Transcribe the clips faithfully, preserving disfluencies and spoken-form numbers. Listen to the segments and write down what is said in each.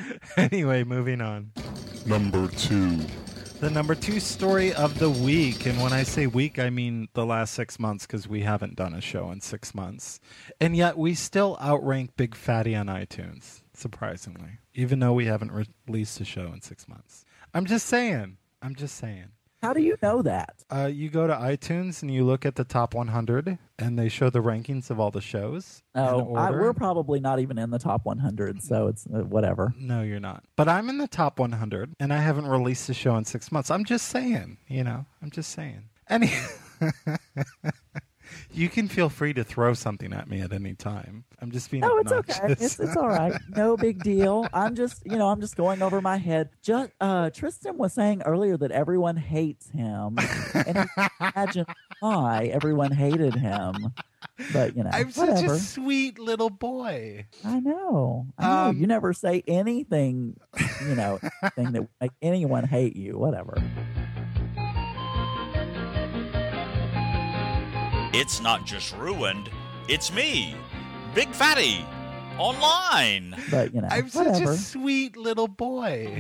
Anyway, moving on. Number two. The number two story of the week. And when I say week, I mean the last six months because we haven't done a show in six months. And yet we still outrank Big Fatty on iTunes, surprisingly, even though we haven't re- released a show in six months. I'm just saying. I'm just saying. How do you know that? Uh, you go to iTunes and you look at the top one hundred, and they show the rankings of all the shows. Oh, I, we're probably not even in the top one hundred, so it's uh, whatever. No, you're not. But I'm in the top one hundred, and I haven't released a show in six months. I'm just saying, you know, I'm just saying. Any, you can feel free to throw something at me at any time. I'm just being No, it's obnoxious. okay. It's, it's all right. No big deal. I'm just, you know, I'm just going over my head. Just, uh, Tristan was saying earlier that everyone hates him, and you can imagine why everyone hated him. But you know, I'm whatever. such a sweet little boy. I know. I know. Um, You never say anything, you know, anything that would make anyone hate you. Whatever. It's not just ruined, it's me, Big Fatty, online. But you know, I'm whatever. such a sweet little boy.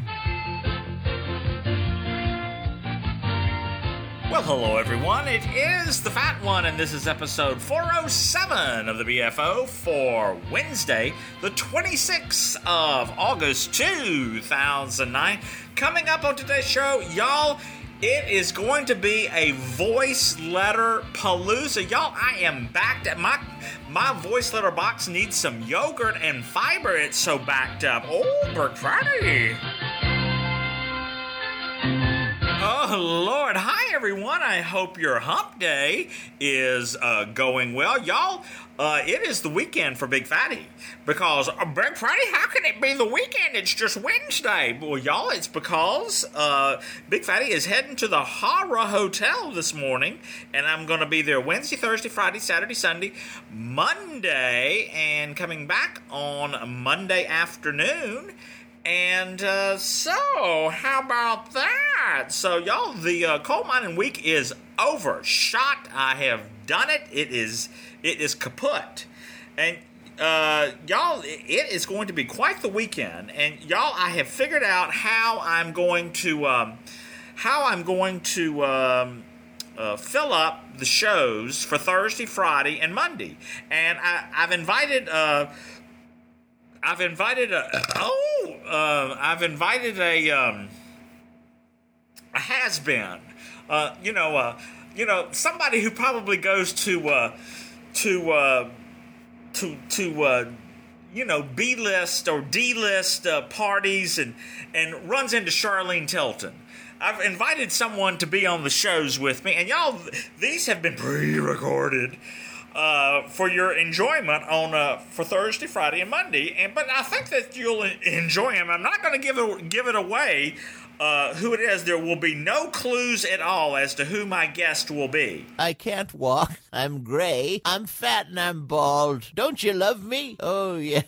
Well, hello everyone, it is the Fat One, and this is episode four oh seven of the B F O for Wednesday, the twenty-sixth of August, two thousand nine. Coming up on today's show, y'all, it is going to be a voice letter palooza. Y'all, I am backed up. My, my voice letter box needs some yogurt and fiber. It's so backed up. Oh, Big Fatty. Oh, Lord. Hi, everyone. I hope your hump day is uh, going well. Y'all, uh, it is the weekend for Big Fatty. Because, uh, Big Fatty, how can it be the weekend? It's just Wednesday. Well, y'all, it's because uh, Big Fatty is heading to the Hara Hotel this morning. And I'm going to be there Wednesday, Thursday, Friday, Saturday, Sunday, Monday, and coming back on Monday afternoon. And uh, so, how about that? So, y'all, the uh, coal mining week is over. Shot. I have done it. It is it is kaput. And uh, y'all, it is going to be quite the weekend. And y'all, I have figured out how I'm going to um, how I'm going to um, uh, fill up the shows for Thursday, Friday, and Monday. And I, I've invited. Uh, I've invited a oh uh, I've invited a um, a has-been, uh, you know uh, you know somebody who probably goes to uh, to uh, to to uh, you know B-list or D-list uh, parties and and runs into Charlene Tilton. I've invited someone to be on the shows with me, and y'all, these have been pre-recorded. Uh, for your enjoyment on uh, for Thursday, Friday, and Monday, and but I think that you'll enjoy them. I'm not going to give it give it away uh, who it is. There will be no clues at all as to who my guest will be. I can't walk. I'm gray. I'm fat and I'm bald. Don't you love me? Oh yes.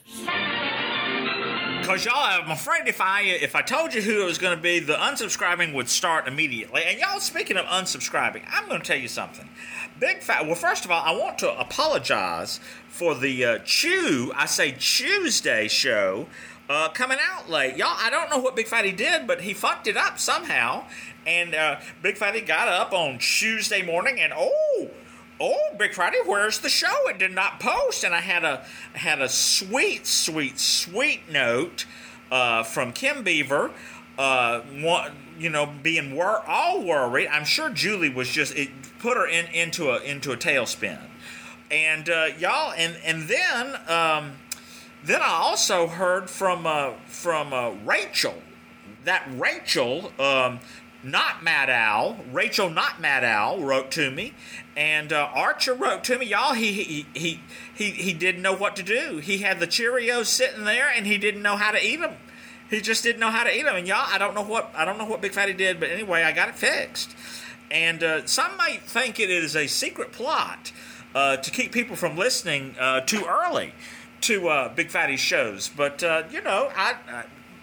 Because y'all, I'm afraid if I if I told you who it was going to be, the unsubscribing would start immediately. And y'all, speaking of unsubscribing, I'm going to tell you something. Big Fat. Well, first of all, I want to apologize for the uh, Chew, I say Tuesday show uh, coming out late. Y'all, I don't know what Big Fatty did, but he fucked it up somehow. And uh, Big Fatty got up on Tuesday morning and, oh, oh, Big Fatty, where's the show? It did not post. And I had a had a sweet, sweet, sweet note uh, from Kim Beaver, uh, one, you know, being wor- all worried. I'm sure Julie was just... It, put her in into a into a tailspin, and uh, y'all, and and then um, then I also heard from uh, from uh, Rachel, that Rachel, um, not Mad Owl, Rachel, not Mad Owl, wrote to me, and uh, Archer wrote to me, y'all. He he he he he didn't know what to do. He had the Cheerios sitting there, and he didn't know how to eat them. He just didn't know how to eat them, and y'all, I don't know what I don't know what Big Fatty did, but anyway, I got it fixed. And uh, some might think it is a secret plot uh, to keep people from listening uh, too early to uh, Big Fatty's shows. But, uh, you know, I, I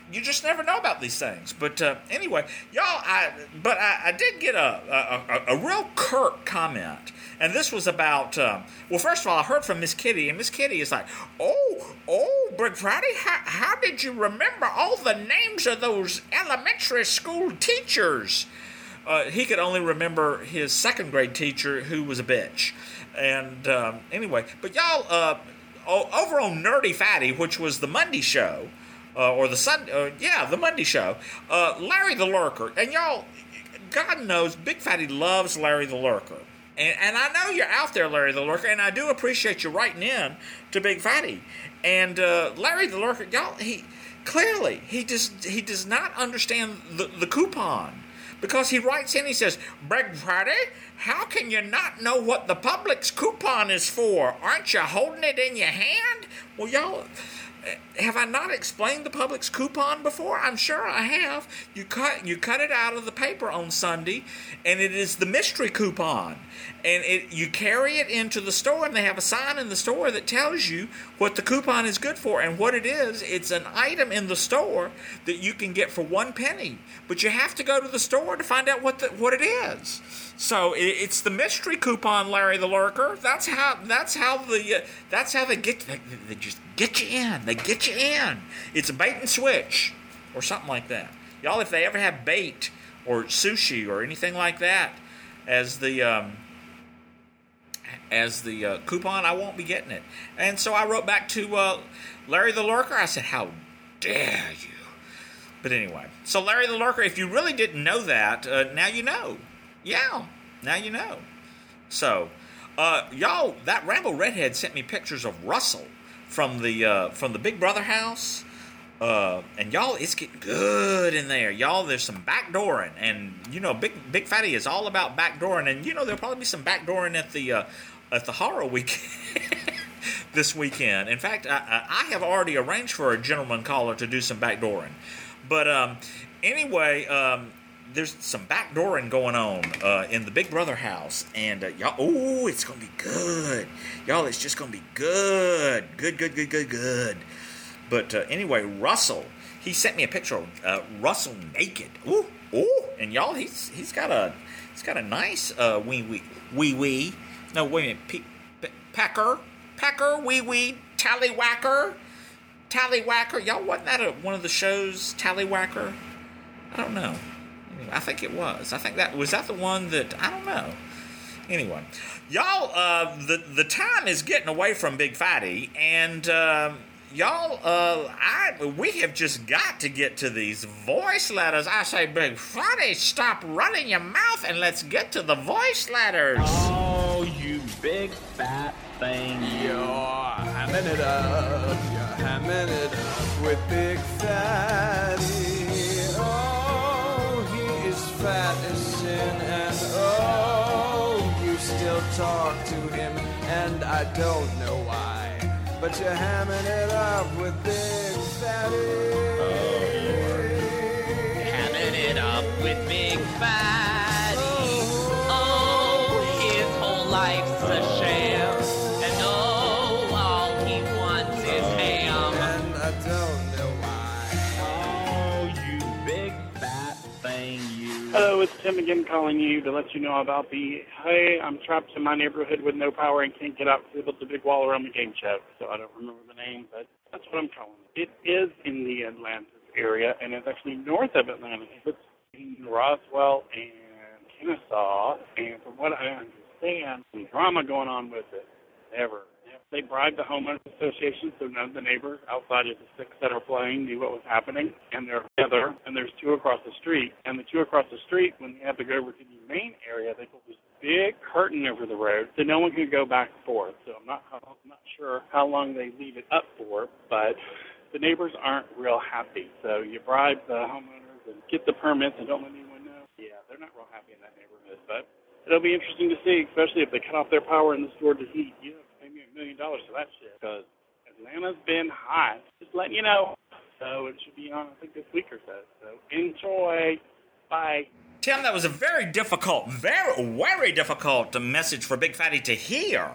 you just never know about these things. But uh, anyway, y'all, I but I, I did get a, a, a, a real curt comment. And this was about, um, well, first of all, I heard from Miss Kitty, and Miss Kitty is like, oh, oh, Big Fatty, how, how did you remember all the names of those elementary school teachers? Uh, he could only remember his second grade teacher, who was a bitch. And um, anyway, but y'all, uh, over on Nerdy Fatty, which was the Monday show, uh, or the Sun, uh, yeah, the Monday show, uh, Larry the Lurker, and y'all, God knows, Big Fatty loves Larry the Lurker. And, and I know you're out there, Larry the Lurker, and I do appreciate you writing in to Big Fatty. And uh, Larry the Lurker, y'all, he clearly he just he does not understand the, the coupon, because he writes in, he says, Big Fatty, how can you not know what the Publix coupon is for? Aren't you holding it in your hand? Well, y'all, have I not explained the Publix coupon before? I'm sure I have. You cut you cut it out of the paper on Sunday, and it is the mystery coupon. And it, you carry it into the store, and they have a sign in the store that tells you what the coupon is good for. And what it is, it's an item in the store that you can get for one penny. But you have to go to the store to find out what the, what it is. So it, it's the mystery coupon, Larry the Lurker. That's how. That's how the. Uh, that's how they get. They, they just get you in. They get you in. It's a bait and switch, or something like that. Y'all, if they ever have bait or sushi or anything like that as the. Um, as the uh, coupon, I won't be getting it. And so I wrote back to uh, Larry the Lurker. I said, how dare you? But anyway, so Larry the Lurker, if you really didn't know that, uh, now you know. Yeah, now you know. So, uh, y'all, that Rambo Redhead sent me pictures of Russell from the uh, from the Big Brother house. Uh, and y'all, it's getting good in there. Y'all, there's some backdooring. And, you know, Big Big Fatty is all about backdooring. And, you know, there'll probably be some backdooring at the... Uh, at the horror weekend this weekend. In fact, I, I have already arranged for a gentleman caller to do some backdooring. But um, anyway, um, there's some backdooring going on uh, in the Big Brother house. And uh, y'all, oh, it's going to be good. Y'all, it's just going to be good. Good, good, good, good, good. But uh, anyway, Russell, he sent me a picture of uh, Russell naked. Ooh, ooh. And y'all, he's he's got a he's got a nice uh, wee wee wee wee. No, wait a minute. P- P- Pecker? Pecker? Wee Wee? Tallywhacker? Tallywhacker? Y'all, wasn't that a, one of the shows, Tallywhacker? I don't know. Anyway, I think it was. I think that, was that the one that, I don't know. Anyway. Y'all, uh, the, the time is getting away from Big Fatty, and, uh, y'all, uh, I, we have just got to get to these voice letters. I say, Big Fatty, stop running your mouth and let's get to the voice letters. Oh, you big fat thing. You're hamming it up. You're hamming it up with Big Fatty. Oh, he is fat as sin, and oh, you still talk to him, and I don't know why. But you're hamming it up with Big Fatty. Oh, hamming it up with Big Fatty. Oh, his whole life's a sham. And oh, all he wants is ham. And I don't know why. Oh, you big fat thing, you. Hello, it's Tim again calling you to let you know about the, hey, I'm trapped in my neighborhood with no power and can't get out because they built a big wall around the game show. So I don't remember the name, but that's what I'm calling it. It is in the Atlanta area, and it's actually north of Atlanta. It's between Roswell and Kennesaw, and from what I understand, some drama going on with it. Ever. They bribed the homeowners association, so none of the neighbors outside of the six that are playing knew what was happening, and they're together, and there's two across the street. And the two across the street, when they have to go over to the main area, they put this big curtain over the road so no one can go back and forth. So I'm not, I'm not sure how long they leave it up for, but the neighbors aren't real happy. So you bribe the homeowners and get the permits and don't let anyone know. Yeah, they're not real happy in that neighborhood, but it'll be interesting to see, especially if they cut off their power and the store to heat. You know, pay me a million dollars for that shit, because Atlanta's been hot. Just letting you know. So it should be on, I think, this week or so. So enjoy. Bye. Tim, that was a very difficult, very, very difficult message for Big Fatty to hear.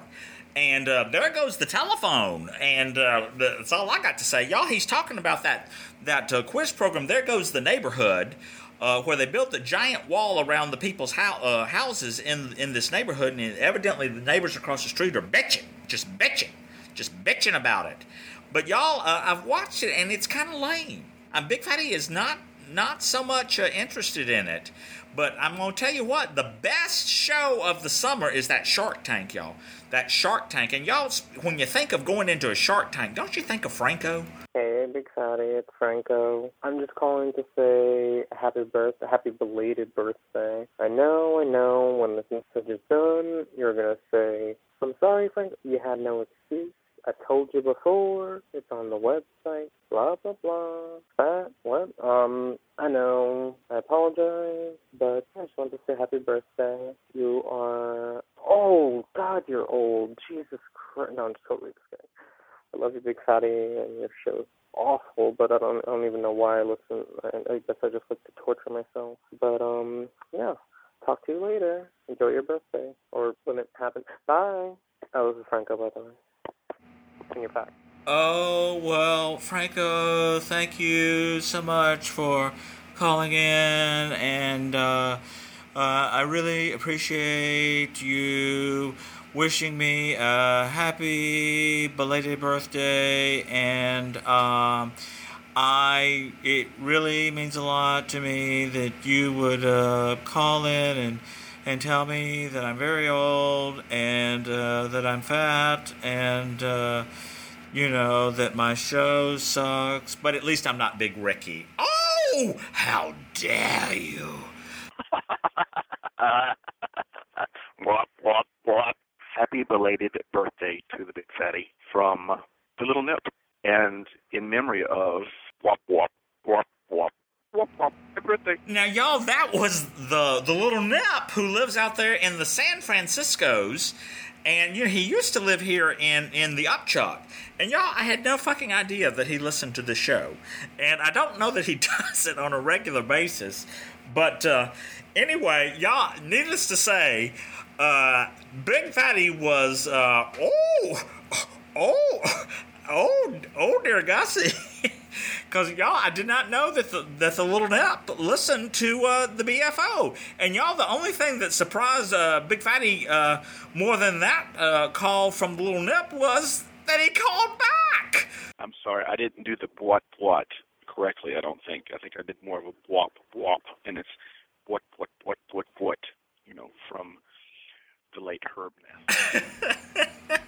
And uh, there goes the telephone. And uh, that's all I got to say. Y'all, he's talking about that, that uh, quiz program, There Goes the Neighborhood, uh, where they built a giant wall around the people's ho- uh, houses in in this neighborhood. And evidently the neighbors across the street are bitching, just bitching, just bitching about it. But y'all, uh, I've watched it, and it's kind of lame. Um, Big Fatty is not not so much uh, interested in it. But I'm going to tell you what, the best show of the summer is that Shark Tank, y'all. That Shark Tank. And y'all, when you think of going into a Shark Tank, don't you think of Franco? Hey, Big Fatty, it's Franco. I'm just calling to say happy birthday, happy belated birthday. I know, I know, when this message is done, you're going to say, I'm sorry, Franco, you had no excuse. I told you before, it's on the website, blah, blah, blah. That, what? Um, I know, I apologize, but I just wanted to say happy birthday. You are, oh, God, you're old. Jesus Christ. No, I'm just totally just kidding. I love you, Big Fatty, and your show's awful, but I don't, I don't even know why I listen. I, I guess I just like to torture myself. But, um, yeah, talk to you later. Enjoy your birthday, or when it happens. Bye. Oh, this is Franco, by the way. In your back. Oh, well, Franco, thank you so much for calling in, and uh, uh, I really appreciate you wishing me a happy belated birthday, and um, I it really means a lot to me that you would uh, call in and and tell me that I'm very old and uh, that I'm fat and, uh, you know, that my show sucks. But at least I'm not Big Ricky. Oh, how dare you. Wop, wop, wop. Happy belated birthday to the Big Fatty from the Little Nip. And in memory of wop, wop, wop, wop. Whoop, whoop. Happy birthday. Now, y'all, that was the the little Nip who lives out there in the San Franciscos. And, you know, he used to live here in, in the Upchuck. And, y'all, I had no fucking idea that he listened to the show. And I don't know that he does it on a regular basis. But, uh, anyway, y'all, needless to say, uh, Big Fatty was, uh, oh, oh, oh, oh, dear Gussie. Because, y'all, I did not know that the, that the Little Nip listened to uh, the B F O. And, y'all, the only thing that surprised uh, Big Fatty uh, more than that uh, call from the Little Nip was that he called back. I'm sorry, I didn't do the what, what correctly, I don't think. I think I did more of a wop, wop. And it's what, what, what, what, what, you know, from the late Herb Ness.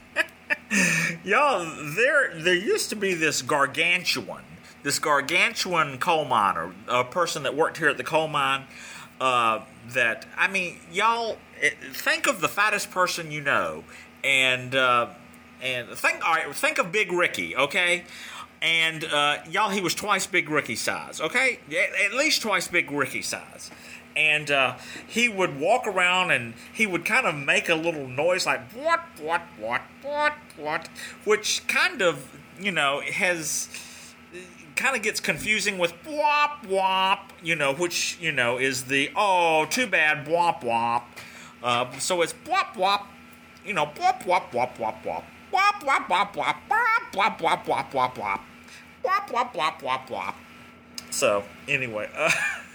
Y'all, there, there used to be this gargantuan. This gargantuan coal miner, a person that worked here at the coal mine, uh, that, I mean, y'all, it, think of the fattest person you know, and uh, and think, all right, think of Big Ricky, okay? And, uh, y'all, he was twice Big Ricky size, okay? At least twice Big Ricky size. And uh, he would walk around and he would kind of make a little noise like, what, what, what, what, what, which kind of, you know, has... kind of gets confusing with wop wop, you know, which, you know, is the, oh, too bad, wop wop. Uh, so it's wop wop, you know, wop wop wop wop wop. Wop wop wop wop wop wop wop wop wop wop. Wop wop wop wop wop. So, anyway, uh,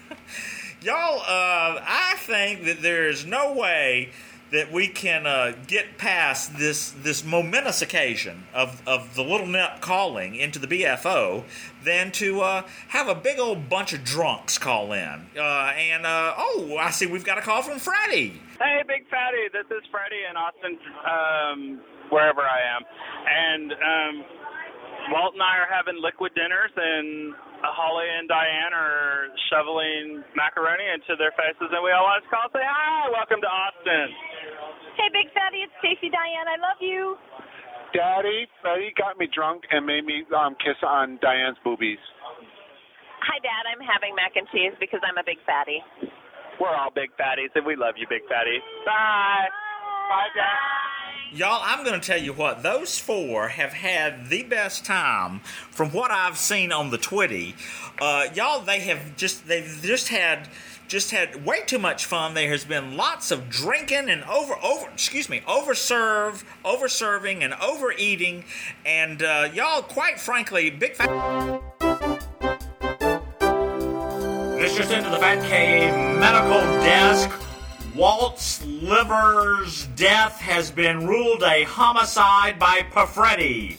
y'all, uh, I think that there is no way that we can uh, get past this this momentous occasion of, of the Little Nip calling into the B F O than to uh, have a big old bunch of drunks call in. Uh, and, uh, oh, I see we've got a call from Freddie. Hey, Big Fatty, this is Freddie in Austin, um, wherever I am. And um, Walt and I are having liquid dinners, and Holly and Diane are shoveling macaroni into their faces, and we all want to call and say, hi, welcome to Austin. Hey, Big Fatty, it's Stacey Diane. I love you. Daddy, Betty got me drunk and made me um, kiss on Diane's boobies. Hi, Dad. I'm having mac and cheese because I'm a big fatty. We're all big fatties, and we love you, Big Fatty. Bye. Bye, Dad. Y'all, I'm going to tell you what, those four have had the best time from what I've seen on the Twitty. Uh, y'all, they have just, they've just had, just had way too much fun. There has been lots of drinking and over, over, excuse me, overserve, overserving and overeating. And, uh, y'all, quite frankly, Big Fat... This just into the Fat Cave medical desk. Walt Sliver's death has been ruled a homicide by Perfretti.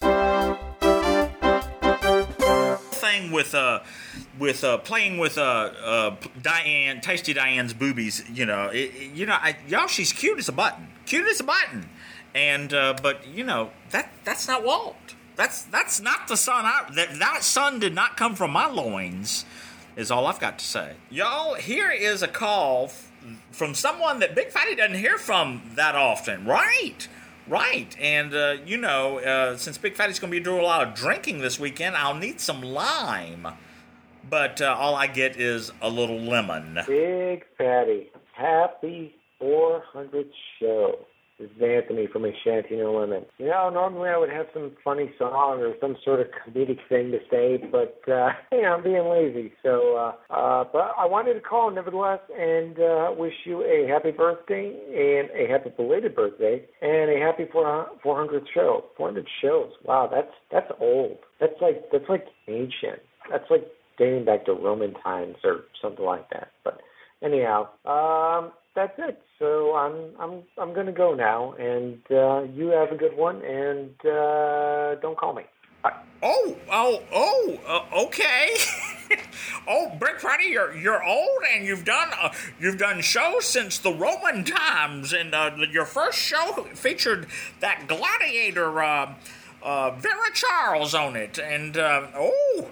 Thing with uh, with uh, playing with uh, uh, Diane, Tasty Diane's boobies. You know, it, it, you know, I, y'all, she's cute as a button, cute as a button. And uh, but you know that that's not Walt. That's that's not the son. I, that that son did not come from my loins. Is all I've got to say. Y'all, here is a call f- from someone that Big Fatty doesn't hear from that often. Right, right. And, uh, you know, uh, since Big Fatty's going to be doing a lot of drinking this weekend, I'll need some lime. But uh, all I get is a little lemon. Big Fatty, happy four hundredth show. This is Anthony from Ashantino Lemon. You know, normally I would have some funny song or some sort of comedic thing to say, but, uh, hey, I'm being lazy. So, uh, uh, but I wanted to call nevertheless and uh, wish you a happy birthday and a happy belated birthday and a happy four hundredth show. four hundred shows. Wow, that's that's old. That's like that's like ancient. That's like dating back to Roman times or something like that. But anyhow, um, that's it. So I'm I'm I'm gonna go now, and uh, you have a good one, and uh, don't call me. Bye. Oh, oh, oh, uh, okay. Oh, Big Fatty, you're you're old, and you've done uh, you've done shows since the Roman times, and uh, your first show featured that gladiator, uh, uh, Vera Charles, on it, and uh, oh,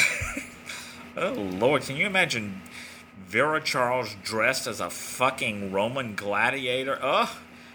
oh Lord, can you imagine Vera Charles dressed as a fucking Roman gladiator? Ugh,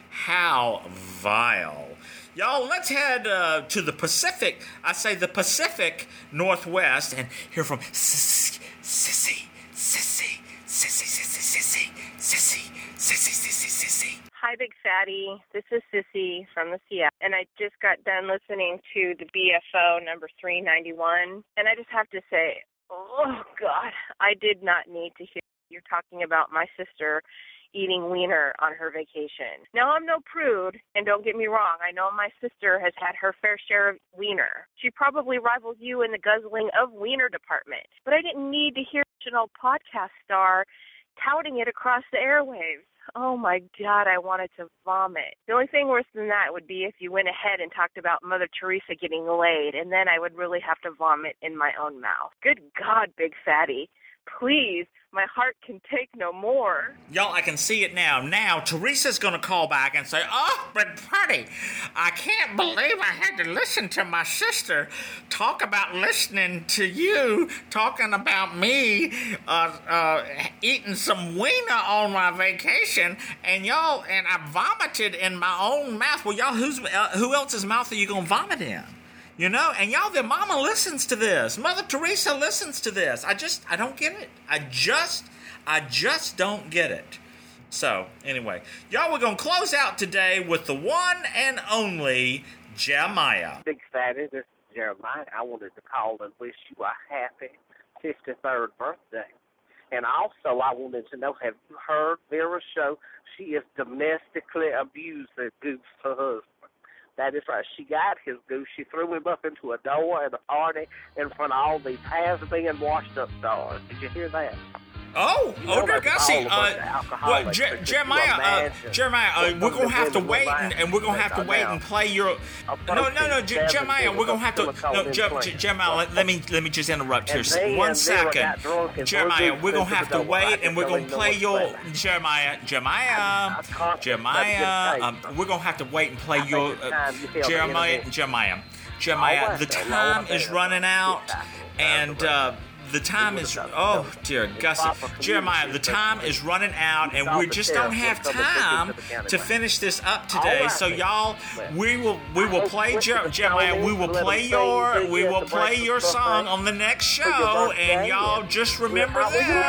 how vile. Y'all, let's head uh, to the Pacific, I say the Pacific Northwest, and hear from Sissy, Sissy, Sissy, Sissy, Sissy, Sissy, Sissy, Sissy, Sissy, Sissy. Hi, Big Fatty. This is Sissy from the Seattle, and I just got done listening to the B F O number three ninety-one, and I just have to say, oh, God, I did not need to hear you talking about my sister eating wiener on her vacation. Now, I'm no prude, and don't get me wrong, I know my sister has had her fair share of wiener. She probably rivals you in the guzzling of wiener department, but I didn't need to hear an old podcast star touting it across the airwaves. Oh, my God, I wanted to vomit. The only thing worse than that would be if you went ahead and talked about Mother Teresa getting laid, and then I would really have to vomit in my own mouth. Good God, Big Fatty. Please, my heart can take no more. Y'all, I can see it now. Now, Teresa's going to call back and say, oh, Big Fatty, I can't believe I had to listen to my sister talk about listening to you, talking about me uh, uh, eating some wiener on my vacation, and y'all, and I vomited in my own mouth. Well, y'all, who's, uh, who else's mouth are you going to vomit in? You know, and y'all, their mama listens to this. Mother Teresa listens to this. I just, I don't get it. I just, I just don't get it. So, anyway, y'all, we're going to close out today with the one and only Jeremiah. Big Fatty, this is Jeremiah. I wanted to call and wish you a happy fifty-third birthday. And also, I wanted to know, have you heard Vera's show? She is domestically abused her goose husband. That is right. She got his goose. She threw him up into a door at a party in front of all these has-been washed-up stars. Did you hear that? Oh, You know oh, dear that's God, see, all about uh, the alcoholics, well, Je- but Jeremiah, you uh, imagine Jeremiah, uh, what we're going to have to women wait, will and, and we're going to have to laugh wait at and play your, A no, no, no, Je- person Jeremiah, we're going to have to, silicone no, Je- implant. Je- Jeremiah, let, let me, let me just interrupt here, And then one Vera second. got drunk and Jeremiah, threw we're going to goose have to into the wait, door. and we're I going to don't play know your, what's Jeremiah, Jeremiah, Jeremiah, um, we're going to have to wait and play I think your, it's uh, time you feel the Jeremiah, interview. Jeremiah, Jeremiah, All the right, then, time all is right. running out, and, uh, the time is, oh, dear Gussie. Jeremiah, the time is running out, and we just don't have time to finish this up today. So, y'all, we will we will play, Jer- Jeremiah, we will play your, we will play your song on the next show, and y'all just remember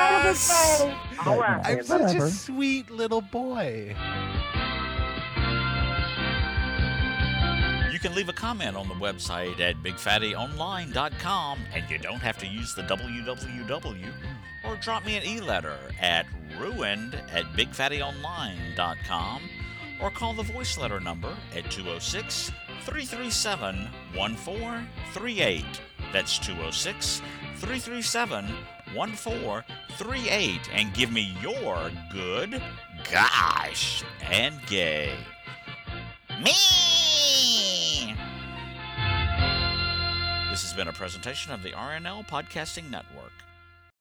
this. I'm such a sweet little boy. can leave a comment on the website at big fatty online dot com, and you don't have to use the w w w, or drop me an e-letter at ruined at big fatty online dot com, or call the voice letter number at two oh six, three three seven, one four three eight. That's two oh six, three three seven, one four three eight, and give me your good, gosh, and gay. Me! This has been a presentation of the R N L Podcasting Network.